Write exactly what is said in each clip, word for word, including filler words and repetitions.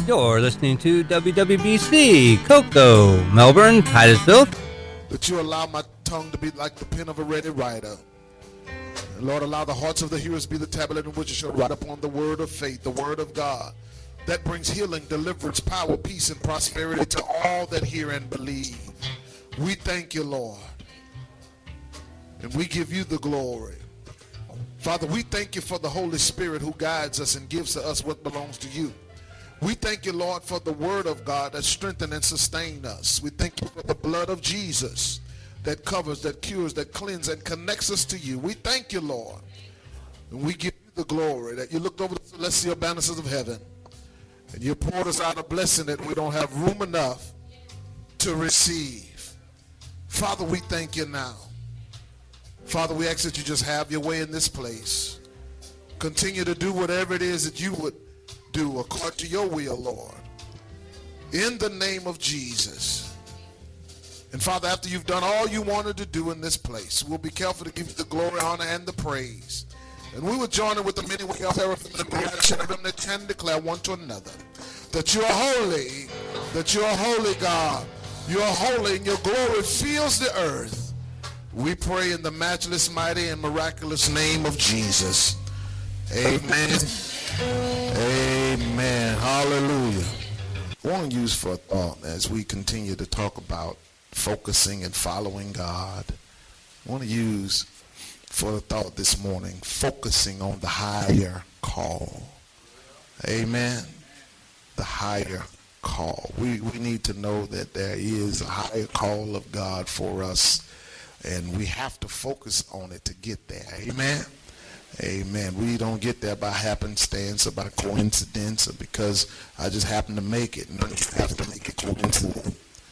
You're listening to W W B C, Cocoa, Melbourne, Titusville. That you allow my tongue to be like the pen of a ready writer. And Lord, allow the hearts of the hearers be the tablet in which you shall write upon the word of faith, the word of God, that brings healing, deliverance, power, peace, and prosperity to all that hear and believe. We thank you, Lord, and we give you the glory. Father, we thank you for the Holy Spirit who guides us and gives to us what belongs to you. We thank you, Lord, for the word of God that strengthens and sustains us. We thank you for the blood of Jesus that covers, that cures, that cleanses, and connects us to you. We thank you, Lord, and we give you the glory that you looked over the celestial banisters of heaven and you poured us out a blessing that we don't have room enough to receive. Father, we thank you now. Father, we ask that you just have your way in this place. Continue to do whatever it is that you would do according to your will, Lord. In the name of Jesus. And Father, after you've done all you wanted to do in this place, we'll be careful to give you the glory, honor, and the praise. And we will join in with the many we are from the creation of them that can declare one to another that you are holy, that you are holy, God. You are holy, and your glory fills the earth. We pray in the matchless, mighty, and miraculous name of Jesus. Amen. Amen. Hallelujah. I want to use for a thought as we continue to talk about focusing and following God. I want to use for the thought this morning, focusing on the higher call. Amen. The higher call. We, we need to know that there is a higher call of God for us, and we have to focus on it to get there. Amen. Amen. We don't get there by happenstance or by coincidence or because I just happen to make it. No, you have to make it coincident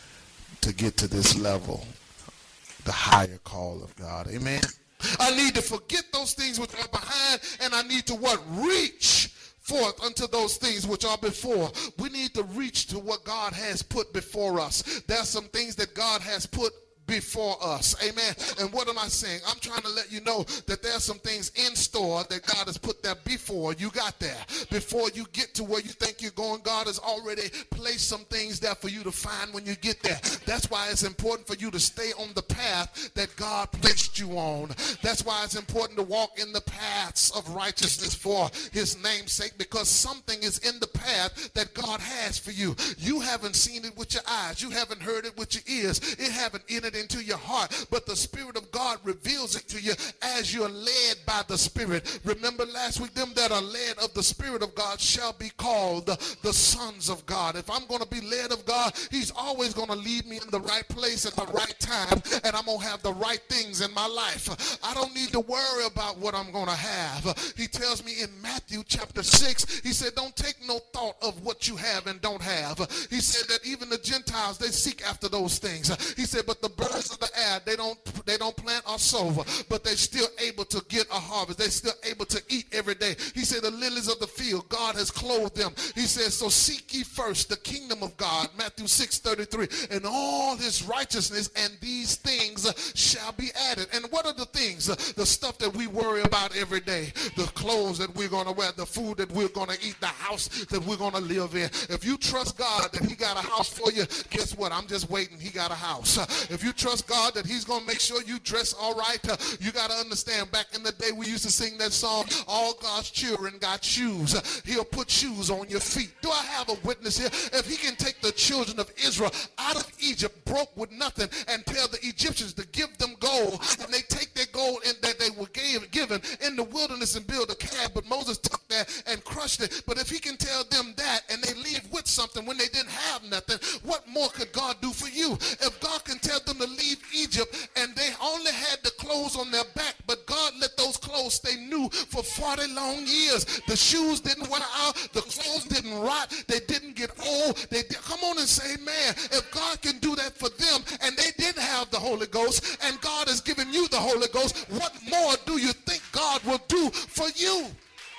to get to this level, the higher call of God. Amen. I need to forget those things which are behind, and I need to what? Reach forth unto those things which are before. We need to reach to what God has put before us. There's some things that God has put before us. Amen. And what am I saying? I'm trying to let you know that there's some things in store that God has put there before you got there. Before you get to where you think you're going, God has already placed some things there for you to find when you get there. That's why it's important for you to stay on the path that God placed you on. That's why it's important to walk in the paths of righteousness for his name's sake, because something is in the path that God has for you. You haven't seen it with your eyes. You haven't heard it with your ears. It haven't entered into your heart, but the Spirit of God reveals it to you as you're led by the Spirit. Remember last week, them that are led of the Spirit of God shall be called the, the sons of God. If I'm going to be led of God, he's always going to lead me in the right place at the right time, and I'm going to have the right things in my life. I don't need to worry about what I'm going to have. He tells me in Matthew chapter six, he said, don't take no thought of what you have and don't have. He said that even the Gentiles, they seek after those things. He said, but the birds of the air, they don't they don't plant or sow, but they're still able to get a harvest. They're still able to eat every day. He said the lilies of the field, God has clothed them. He says, so seek ye first the kingdom of God, Matthew six thirty-three, and all his righteousness, and these things shall be added. And what are the things? The stuff that we worry about every day, the clothes that we're going to wear, the food that we're going to eat, the house that we're going to live in. If you trust God that he got a house for you, guess what? I'm just waiting. He got a house. If you trust God that he's going to make sure you dress all right, uh, you got to understand, back in the day we used to sing that song, all God's children got shoes. Uh, he'll put shoes on your feet. Do I have a witness here? If he can take the children of Israel out of Egypt broke with nothing and tell the Egyptians to give them gold, and they take their gold in, that they were gave, given in the wilderness and build a calf, but Moses took that and crushed it. But if he can tell them that and they leave with something when they didn't have nothing, what more could God do for you? If God can tell them to leave Egypt and they only had the clothes on their back, but God let those clothes stay new for forty long years. The shoes didn't wear out, the clothes didn't rot, they didn't get old. They did. Come on and say, man, if God can do that for them and they didn't have the Holy Ghost and God has given you the Holy Ghost, what more do you think God will do for you?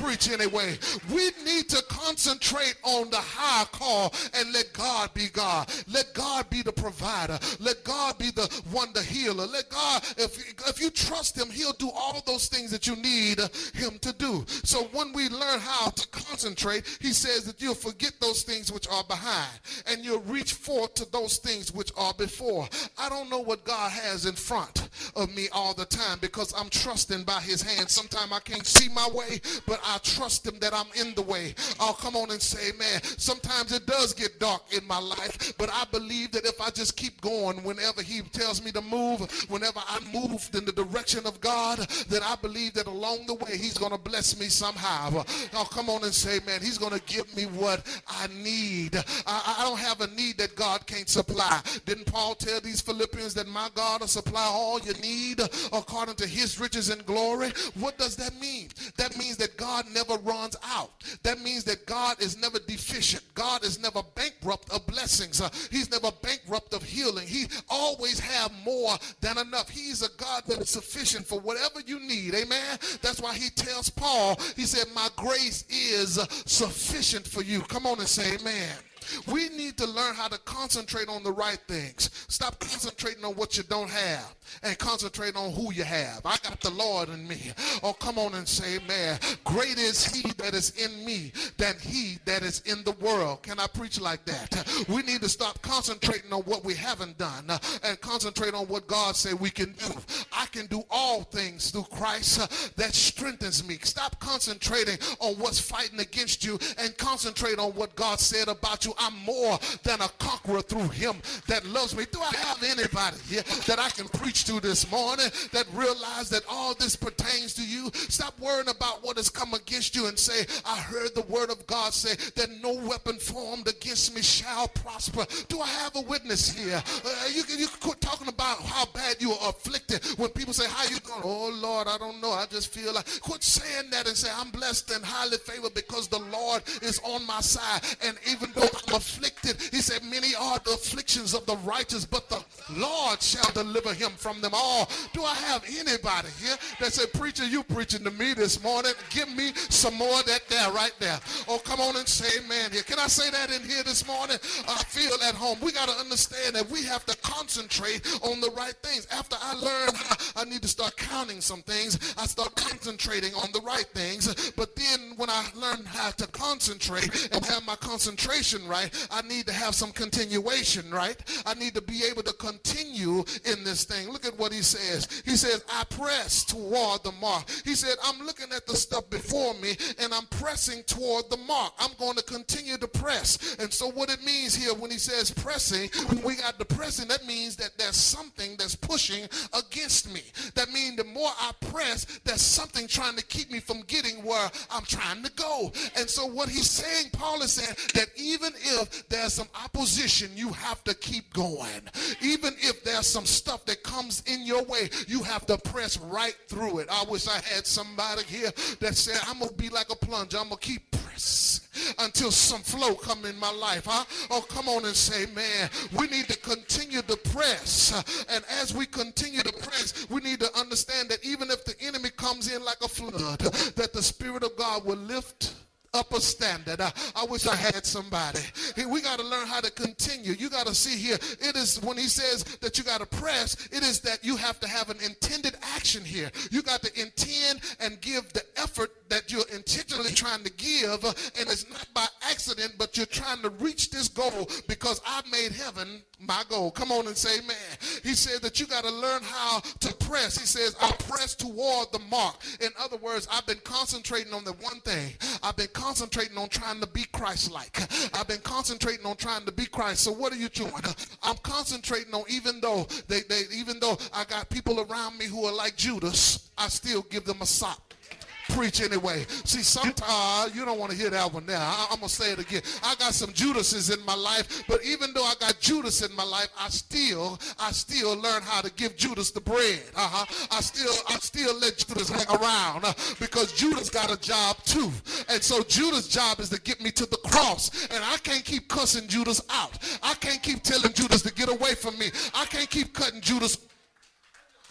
preach anyway. We need to concentrate on the higher call and let God be God. Let God be the provider. Let God be the one, the healer. Let God, if, if you trust him, he'll do all those things that you need him to do. So when we learn how to concentrate, he says that you'll forget those things which are behind and you'll reach forth to those things which are before. I don't know what God has in front of me all the time because I'm trusting by his hand. Sometimes I can't see my way, but I trust him that I'm in the way. I'll come on and say, man, sometimes it does get dark in my life, but I believe that if I just keep going, whenever he tells me to move, whenever I move in the direction of God, that I believe that along the way he's going to bless me somehow. I'll come on and say, man, he's going to give me what I need. I, I don't have a need that God can't supply. Didn't Paul tell these Philippians that my God will supply all you need according to his riches and glory? What does that mean? That means that God never runs out. That means that God is never deficient. God is never bankrupt of blessings. Uh, he's never bankrupt of healing. He always have more than enough. He's a God that is sufficient for whatever you need. Amen. That's why he tells Paul, he said, my grace is uh, sufficient for you. Come on and say amen. We need to learn how to concentrate on the right things. Stop concentrating on what you don't have and concentrate on who you have. I got the Lord in me. Oh, come on and say, man, great is he that is in me than he that is in the world. Can I preach like that? We need to stop concentrating on what we haven't done uh, and concentrate on what God said we can do. I can do all things through Christ uh, that strengthens me. Stop concentrating on what's fighting against you and concentrate on what God said about you. I'm more than a conqueror through him that loves me. Do I have anybody here that I can preach to this morning that realize that all this pertains to you? Stop worrying about what has come against you and say, I heard the word of God say that no weapon formed against me shall prosper. Do I have a witness here? Uh, you, you quit talking about how bad you are afflicted. When people say, how you going? Oh, Lord, I don't know. I just feel like, quit saying that and say, I'm blessed and highly favored because the Lord is on my side. And even though I'm afflicted, he said, many are the afflictions of the righteous, but the Lord shall deliver him from them all. Do I have anybody here that said, preacher, you preaching to me this morning? Give me some more of that there, right there. Oh, come on and say amen here. Can I say that in here this morning? I feel at home. We got to understand that we have to concentrate on the right things. After I learned I need to start counting some things, I start concentrating on the right things. But then when I learn how to concentrate and have my concentration right, I need to have some continuation, right? I need to be able to continue in this thing. Look at what he says. He says, I press toward the mark. He said, I'm looking at the stuff before me and I'm pressing toward the mark. I'm going to continue to press. And so what it means here when he says pressing, when we got the pressing, that means that there's something that's pushing against me. That means the more I press, there's something trying to keep me from getting where I'm trying to go. And so what he's saying, Paul is saying that even if there's some opposition, you have to keep going. Even if there's some stuff that comes in your way, you have to press right through it. I wish I had somebody here that said, I'm going to be like a plunger. I'm going to keep pressing until some flow come in my life. Huh? Oh, come on and say, man, we need to continue to press. And as we continue to press, we need to understand that even if the enemy comes in like a flood, that the Spirit of God will lift up a standard. I, I wish I had somebody. Hey, we got to learn how to continue. You got to see here, it is when he says that you got to press, it is that you have to have an intended action here. You got to intend and give the effort that you're intentionally trying to give, and it's not by accident, but you're trying to reach this goal because I made heaven my goal. Come on and say amen. He said that you got to learn how to press. He says, I press toward the mark. In other words, I've been concentrating on the one thing. I've been concentrating on trying to be Christ-like. I've been concentrating on trying to be Christ. So what are you doing? I'm concentrating on, even though they, they even though I got people around me who are like Judas, I still give them a sock. Preach anyway. See, sometimes uh, you don't want to hear that one now. I, I'm going to say it again. I got some Judases in my life, but even though I got Judas in my life, I still, I still learn how to give Judas the bread. Uh-huh. I still, I still let Judas hang around uh, because Judas got a job too. And so Judas' job is to get me to the cross. And I can't keep cussing Judas out. I can't keep telling Judas to get away from me. I can't keep cutting Judas.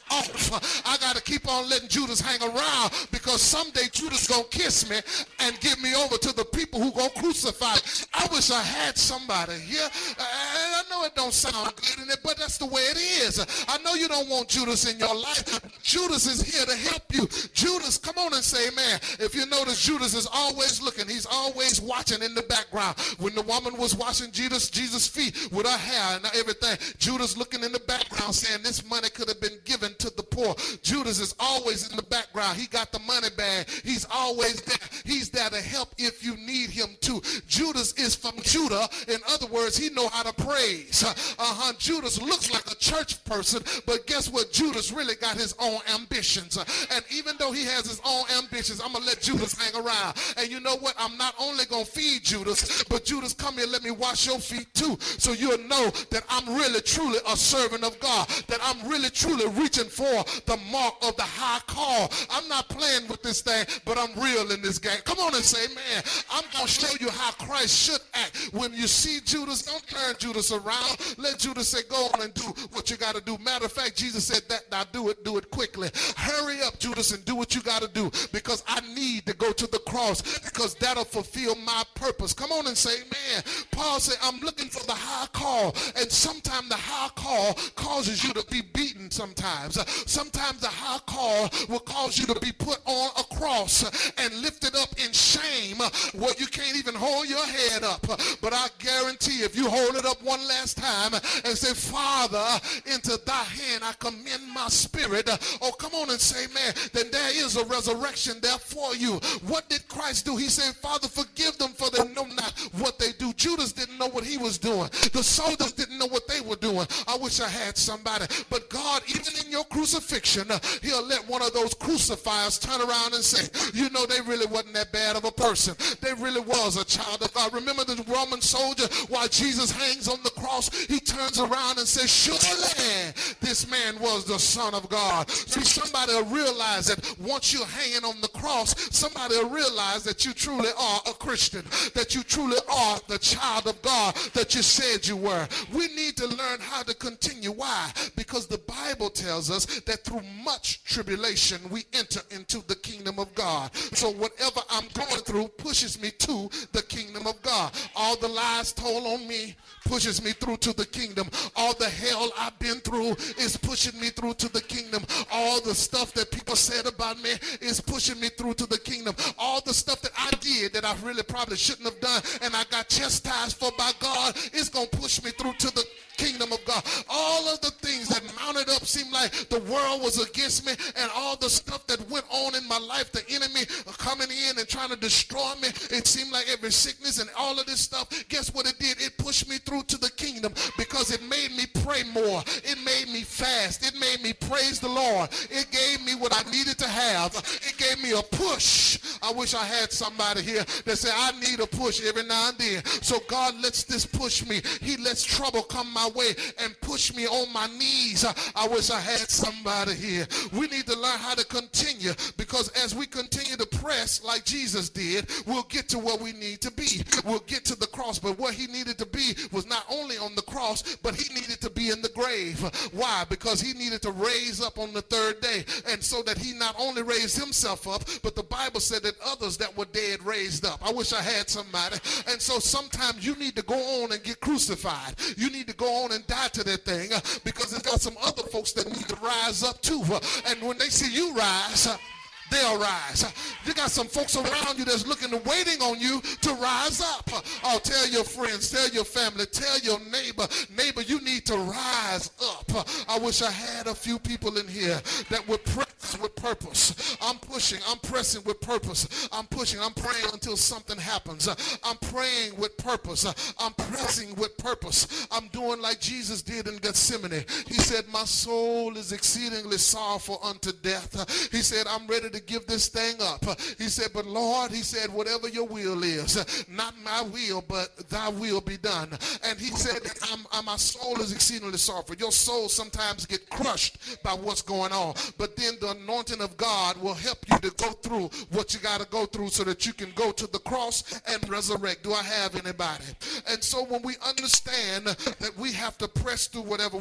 off. I got to keep on letting Judas hang around because someday Judas going to kiss me and give me over to the people who going to crucify me. I wish I had somebody here. And I know it don't sound good in it, but that's the way it is. I know you don't want Judas in your life. Judas is here to help you. Judas, come on and say, man, if you notice, Judas is always looking. He's always watching in the background. When the woman was washing Jesus' Jesus' feet with her hair and everything, Judas looking in the background saying this money could have been given to the poor. Judas is always in the background. He got the money bag. He's always there. He's there to help if you need him to. Judas is from Judah. In other words, he know how to praise. Uh-huh. Judas looks like a church person, but guess what? Judas really got his own ambitions. And even though he has his own ambitions, I'm going to let Judas hang around. And you know what? I'm not only going to feed Judas, but Judas, come here, let me wash your feet too. So you'll know that I'm really, truly a servant of God, that I'm really, truly reaching for the mark of the high call. I'm not playing with this thing, but I'm real in this game. Come on and say, man, I'm going to show you how Christ should act. When you see Judas, don't turn Judas around. Let Judas say, go on and do what you got to do. Matter of fact, Jesus said that, now do it, do it quickly. Hurry up, Judas, and do what you got to do because I need to go to the cross because that'll fulfill my purpose. Come on and say, man, Paul said, I'm looking for the high call. And sometimes the high call causes you to be beaten sometimes. Sometimes the high call will cause you to be put on a cross and lifted up in shame where you can't even hold your head up. But I guarantee if you hold it up one last time and say, Father, into thy hand I commend my spirit. Oh, come on and say, man, then there is a resurrection there for you. What did Christ do? He said, Father, forgive them for they know not what they do. Judas didn't know what he was doing. The soldiers didn't know what they were doing. I wish I had somebody. But God, even in your crucifixion, uh, he'll let one of those crucifiers turn around and say, you know, they really wasn't that bad of a person. They really was a child of God. Remember the Roman soldier, while Jesus hangs on the cross, he turns around and says, surely this man was the Son of God. See, somebody will realize that once you're hanging on the cross, somebody will realize that you truly are a Christian, that you truly are the child of God that you said you were. We need to learn how to continue. Why? Because the Bible tells us that through much tribulation we enter into the kingdom of God. So whatever I'm going through pushes me to the kingdom of God. All the lies told on me pushes me through to the kingdom. All the hell I've been through is pushing me through to the kingdom. All the stuff that people said about me is pushing me through to the kingdom. All the stuff that I did that I really probably shouldn't have done and I got chastised for by God is going to push me through to the kingdom of God. All of the things that mounted up seemed like the world was against me, and all the stuff that went on in my life, the enemy coming in and trying to destroy me, it seemed like every sickness and all of this stuff, guess what it did? It pushed me through to the kingdom because it made me pray more. It made me fast. It made me praise the Lord. It gave me what I needed to have. It gave me a push. I wish I had somebody here that said, I need a push every now and then. So God lets this push me. He lets trouble come my way and push me on my knees. I wish I had somebody here. We need to learn how to continue, because as we continue to press like Jesus did, we'll get to where we need to be. We'll get to the cross. But where he needed to be was not only on the cross, but he needed to be in the grave. Why? Because he needed to raise up on the third day. And so that he not only raised himself up, but the Bible said that others that were dead raised up. I wish I had somebody. And so sometimes you need to go on and get crucified. You need to go on and die to that thing, uh, because there's got some other folks that need to rise up too. Uh, and when they see you rise, uh, they'll rise. You got some folks around you that's looking and waiting on you to rise up. Oh, tell your friends, tell your family, tell your neighbor, neighbor, you need to rise up. I wish I had a few people in here that would press with purpose. I'm pushing, I'm pressing with purpose. I'm pushing, I'm praying until something happens. I'm praying with purpose. I'm pressing with purpose. I'm doing like Jesus did in Gethsemane. He said, my soul is exceedingly sorrowful unto death. He said, I'm ready to give this thing up. He said, but Lord, he said, whatever your will is, not my will, but thy will be done. And he said, I'm, I'm, my soul is exceedingly sorrowful. Your soul sometimes get crushed by what's going on, but then the anointing of God will help you to go through what you got to go through so that you can go to the cross and resurrect. Do I have anybody? And so when we understand that we have to press through whatever we're going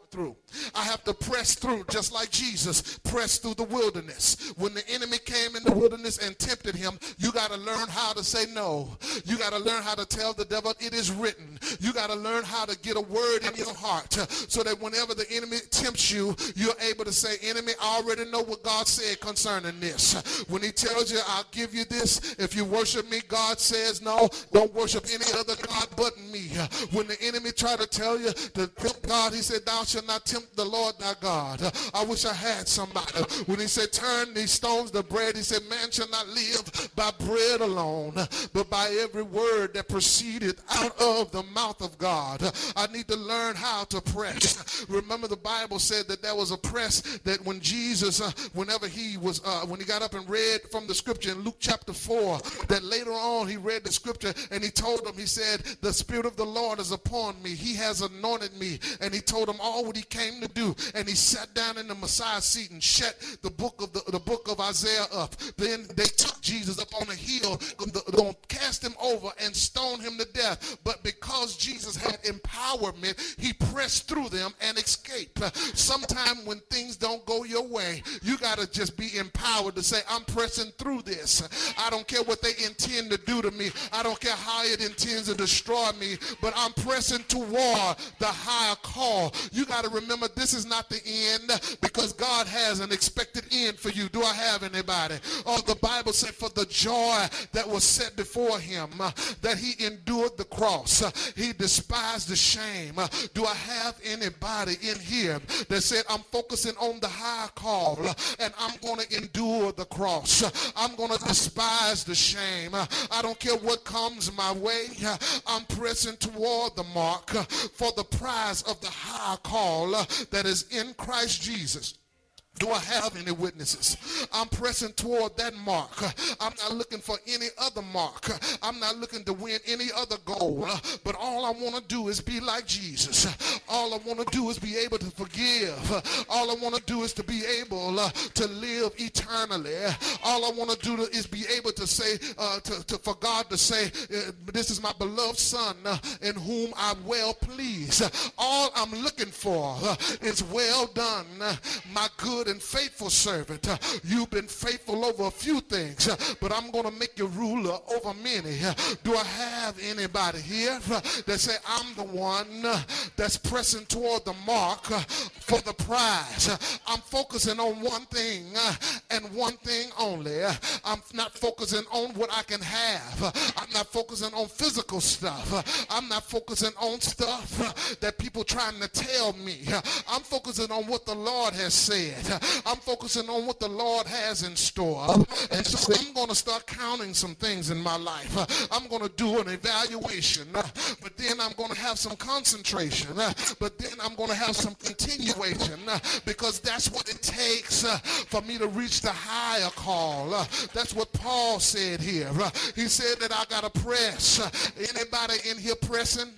through. I have to press through just like Jesus pressed through the wilderness. When the enemy came in the wilderness and tempted him, you got to learn how to say no. You got to learn how to tell the devil it is written. You got to learn how to get a word in your heart so that whenever the enemy tempts you, you're able to say, enemy, I already know what God said concerning this. When he tells you, I'll give you this, if you worship me, God says, no, don't worship any other God but me. When the enemy try to tell you to tempt God, he said, thou shalt not tempt the Lord thy God. I wish I had somebody. When he said, turn these stones to bread, he said, man shall not live by bread alone, but by every word that proceeded out of the mouth of God. I need to learn how to press. Remember, the Bible said that there was a press that when Jesus, uh, whenever he was, uh, when he got up and read from the scripture in Luke chapter four, that later on he read the scripture and he told them, he said, the Spirit of the Lord is upon me. He has anointed me. And he told them all what he came to do. And he sat down in the Messiah seat and shut the book of the, the book of Isaiah up. Then they took Jesus up on a hill, going to cast him over and stone him to death. But because Jesus had empowerment, he pressed through them and escaped. Sometime when things don't go your way, you got to just be empowered to say, I'm pressing through this. I don't care what they intend to do to me. I don't care how it intends to destroy me, but I'm pressing toward the higher call. You got to remember, this is not the end, because God has an expected end for you. Do I have anybody? Oh, the Bible said, for the joy that was set before him, uh, that he endured the cross. Uh, he despised the shame. Uh, do I have anybody in here that said, I'm focusing on the high call, uh, and I'm going to endure the cross. Uh, I'm going to despise the shame. Uh, I don't care what comes my way. Uh, I'm pressing toward the mark uh, for the prize of the high call uh, that is in Christ Jesus. Do I have any witnesses? I'm pressing toward that mark. I'm not looking for any other mark. I'm not looking to win any other goal. But all I want to do is be like Jesus. All I want to do is be able to forgive. All I want to do is to be able uh, to live eternally. All I want to do is be able to say, uh, to, to, for God to say, uh, this is my beloved Son uh, in whom I'm well pleased. All I'm looking for uh, is well done, uh, my good and faithful servant. Uh, you've been faithful over a few things, uh, but I'm going to make you ruler over many. Uh, do I have anybody here uh, that say, I'm the one uh, that's pressing toward the mark uh, for the prize? Uh, I'm focusing on one thing uh, and one thing only. Uh, I'm not focusing on what I can have. Uh, I'm not focusing on physical stuff. Uh, I'm not focusing on stuff uh, that people trying to tell me. Uh, I'm focusing on what the Lord has said. Uh, I'm focusing on what the Lord has in store. And so I'm going to start counting some things in my life. Uh, I'm going to do an evaluation, uh, but then I'm going to have some concentration, uh, but then I'm going to have some continuation, uh, because that's what it takes uh, for me to reach the higher call. Uh, that's what Paul said here. Uh, he said that I got to press. Uh, anybody in here pressing?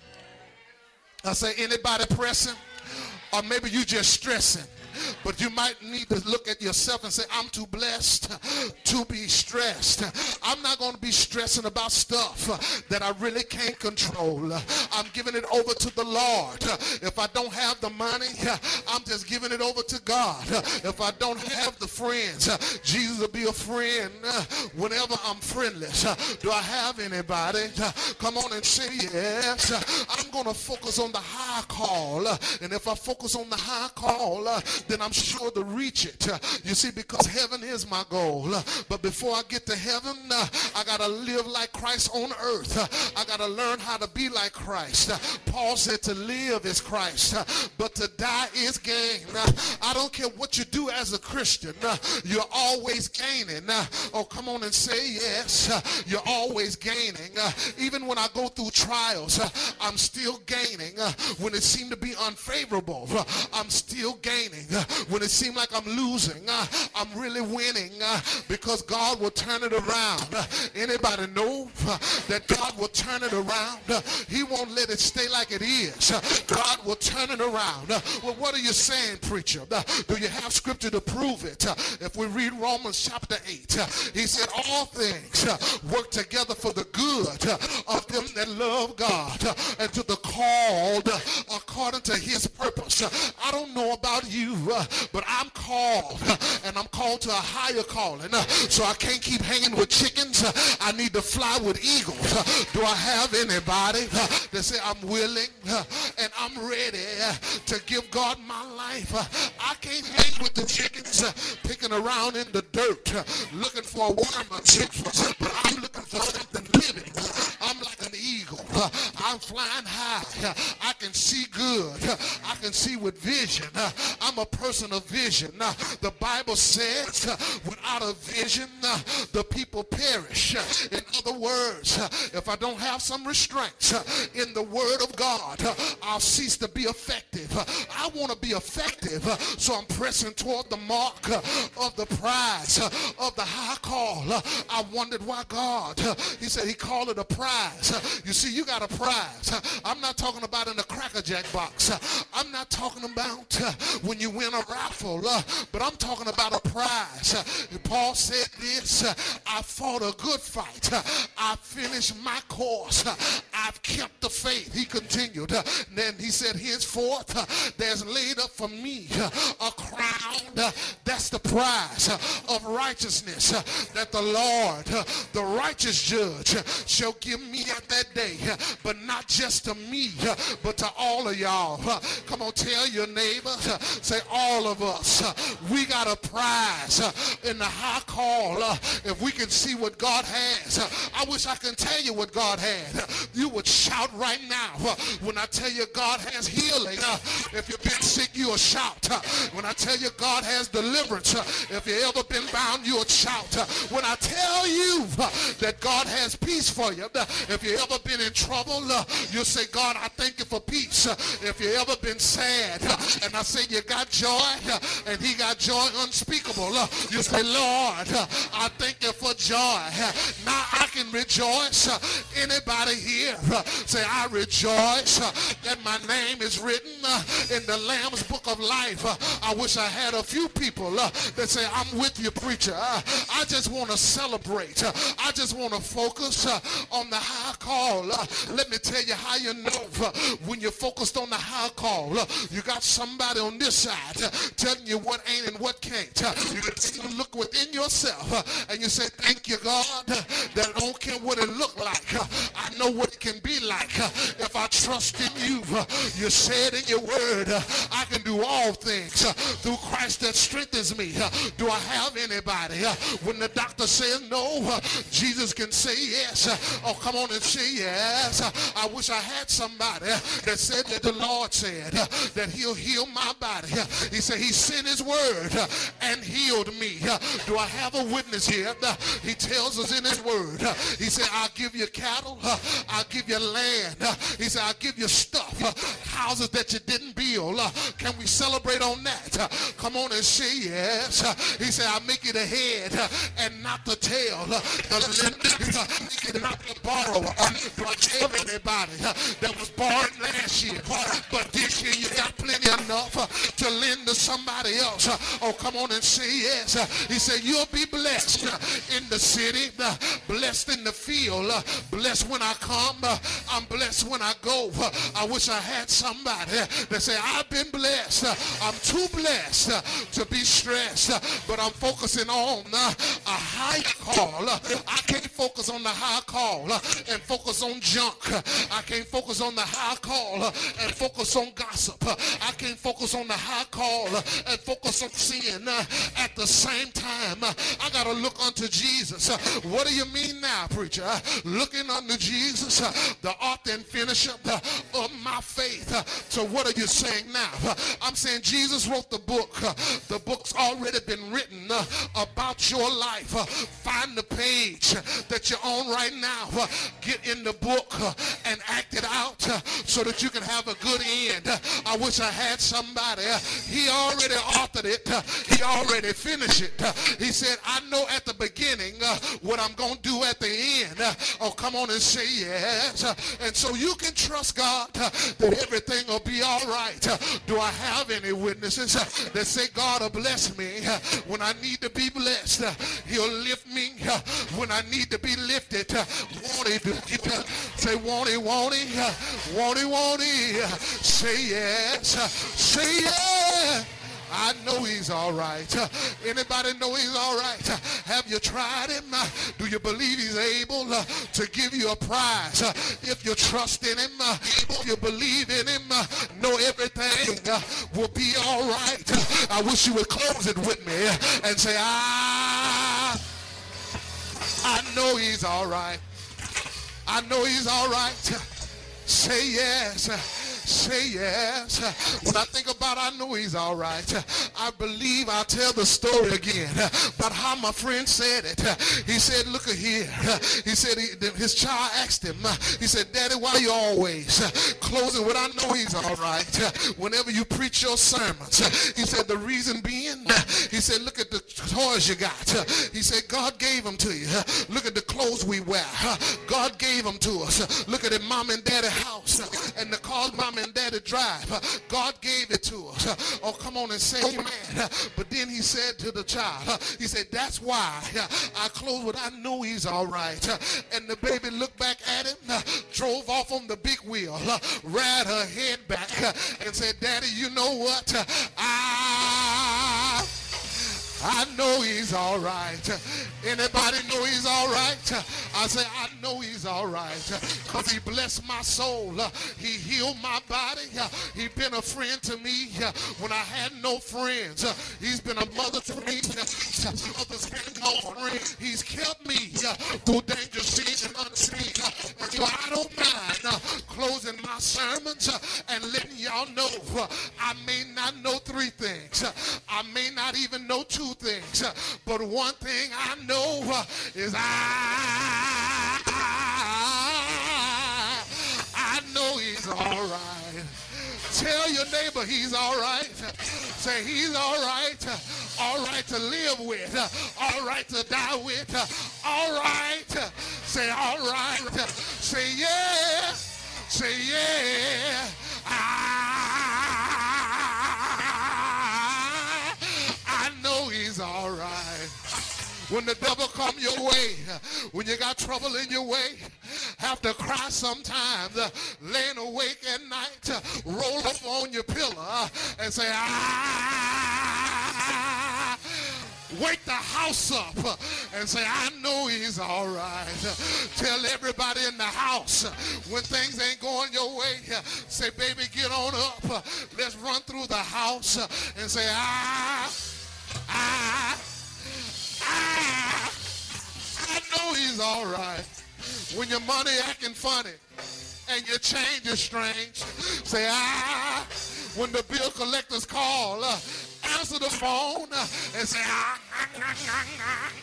I say, anybody pressing? Or maybe you just stressing. But you might need to look at yourself and say, I'm too blessed to be stressed. I'm not going to be stressing about stuff that I really can't control. I'm giving it over to the Lord. If I don't have the money, I'm just giving it over to God. If I don't have the friends, Jesus will be a friend whenever I'm friendless. Do I have anybody? Come on and say yes. I'm going to focus on the high call. And if I focus on the high call, then I'm sure to reach it. Uh, you see, because heaven is my goal. Uh, but before I get to heaven, uh, I got to live like Christ on earth. Uh, I got to learn how to be like Christ. Uh, Paul said to live is Christ, uh, but to die is gain. Uh, I don't care what you do as a Christian. Uh, you're always gaining. Uh, oh, come on and say yes. Uh, you're always gaining. Uh, even when I go through trials, uh, I'm still gaining. Uh, when it seemed to be unfavorable, uh, I'm still gaining. Uh, when it seemed like I'm losing, uh, I'm really winning uh, because God will turn it around. Uh, anybody know uh, that God will turn it around? Uh, he won't let it stay like it is. Uh, God will turn it around. Uh, well, what are you saying, preacher? Uh, do you have scripture to prove it? Uh, if we read Romans chapter eight, uh, he said all things uh, work together for the good uh, of them that love God uh, and to the called uh, according to his purpose. Uh, I don't but I'm called, and I'm called to a higher calling. So I can't keep hanging with chickens. I need to fly with eagles. Do I have anybody that say I'm willing and I'm ready to give God my life? I can't hang with the chickens picking around in the dirt looking for a worm or chicken, but I'm looking for something living. I'm like an eagle. I'm flying high. I can see good. I can see with vision. I'm a person of vision. The Bible says without a vision, the people perish. In other words, if I don't have some restraints in the word of God, I'll cease to be effective. I want to be effective, so I'm pressing toward the mark of the prize of the high call. I wondered why God, he said he called it a prize. You see, you got a prize. I'm not talking about in a Cracker Jack box. I'm not talking about when you win a raffle, but I'm talking about a prize. Paul said this, I fought a good fight. I finished my course. I've kept the faith. He continued. Then he said, henceforth, there's laid up for me a crown. That's the prize of righteousness that the Lord, the righteous judge, shall give me at that day. But not just to me, but to all of y'all. Come on, tell your neighbors, say all of us, we got a prize in the high call. If we can see what God has, I wish I could tell you what God had. You would shout right now when I tell you God has healing. If you've been sick, you'll shout. When I tell you God has deliverance, if you've ever been bound, you'll shout. When I tell you that God has peace for you, if you've ever been in trouble, you'll say, God, I thank you for peace. If you've ever been sad, and I say you got joy, and he got joy unspeakable, you say, Lord, I thank you for joy. Now I can rejoice. Anybody here say, I rejoice that my name is written in the Lamb's book of life. I wish I had a few people that say, I'm with you, preacher. I just want to celebrate. I just want to focus on the high call. Let me tell you how you know when you're focused on the high call. You got somebody on this side telling you what ain't and what can't. You can look within yourself and you say, thank you, God, that I don't care what it look like. I know what it can be like if I trust in you. You said in your word, I can do all things through Christ that strengthens me. Do I have anybody when the doctor says no, Jesus can say yes? Oh, come on and say yes. I wish I had somebody that said that the Lord said that he'll heal my body. He said he sent his word and healed me. Do I have a witness here? He tells us in his word, he said, I'll give you cattle, I'll give you land. He said, I'll give you stuff, houses that you didn't build. Can we celebrate on that? Come on and say yes. He said, I'll make you the head and not the tail. The lender, not the borrower. Do I tell anybody that was borrowed last year, but this year you got plenty enough to lend to somebody else? Oh, come on and say yes. He said, you'll be blessed in the city, blessed in the field, blessed when I come, I'm blessed when I go. I wish I had somebody that say, I've been blessed. I'm too blessed to be stressed, but I'm focusing on a high call. I can't focus on the high call and focus on junk. I can't focus on the high call and focus on gossip. I can't focus on the high call and focus on sin at the same time. I got to look unto Jesus. What do you mean now, preacher? Looking unto Jesus, the author and finisher of my faith. So what are you saying now? I'm saying Jesus wrote the book. The book's already been written about your life. Find the page that you're on right now. Get in the book and act it out so that you can have a good end. I wish I had somebody. He already authored it. He already finished it. He said, I know at the beginning what I'm going to do at the end. Oh, come on and say yes. And so you can trust God that everything will be all right. Do I have any witnesses that say God will bless me when I need to be blessed? He'll lift me when I need to be lifted. Won't he do it? Say, won't he, won't he? Won't he, won't he? Say yes. Say yes. I know he's all right. Anybody know he's all right? Have you tried him? Do you believe he's able to give you a prize? If you trust in him, if you believe in him, know everything will be all right. I wish you would close it with me and say, I, I know he's all right. I know he's all right. Say yes. Say yes. When I think about I know he's all right, I believe I'll tell the story again about how my friend said it. He said, look at here. He said he, his child asked him, he said, Daddy, why you always closing with I know he's all right whenever you preach your sermons? He said, the reason being, he said, look at the toys you got. He said, God gave them to you. Look at the clothes we wear. God gave them to us. Look at the mom and daddy house and the cars mom and daddy drive. God gave it to us. Oh, come on and say amen. But then he said to the child, he said, that's why I close with I know he's all right. And the baby looked back at him, drove off on the big wheel, reared her head back and said, Daddy, you know what? I I know he's all right. Anybody know he's all right? I say, I know he's all right. Because he blessed my soul. He healed my body. He's been a friend to me when I had no friends. He's been a mother to me. Others had no friends. He's kept me through danger seen and unseen. And so I don't mind closing my sermons and letting y'all know I may not know three things. I may not even know two things, but one thing I know is I I know he's all right. Tell your neighbor he's all right. Say he's all right. All right to live with. All right to die with. All right. Say all right. Say yeah. Say yeah. I He's all right. When the devil come your way, when you got trouble in your way, have to cry sometimes, laying awake at night, roll up on your pillow and say, ah, wake the house up and say, I know he's all right. Tell everybody in the house when things ain't going your way, say, baby, get on up. Let's run through the house and say, ah, I, I, I know he's all right. When your money acting funny and your change is strange, say, ah, when the bill collectors call, uh, answer the phone uh, and say, ah, ah, ah, ah, ah.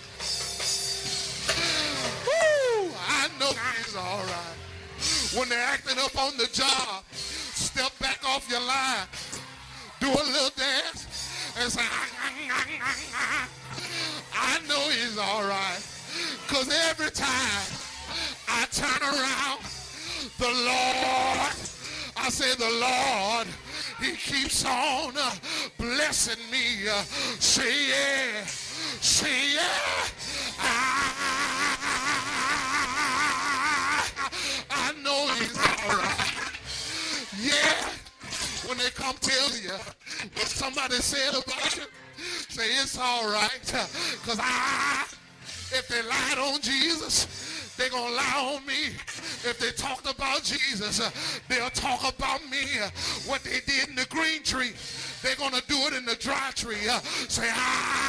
Woo, I know he's all right. When they're acting up on the job, step back off your line, do a little dance, and say, ah, ah, ah, ah, ah. I know he's all right. Because every time I turn around, the Lord, I say the Lord, he keeps on uh, blessing me. Uh, say yeah, say yeah. I, I know he's all right. Yeah. When they come tell you what somebody said about you, say it's all right. Because I, if they lied on Jesus, they're going to lie on me. If they talked about Jesus, they'll talk about me. What they did in the green tree, they're going to do it in the dry tree. Say, I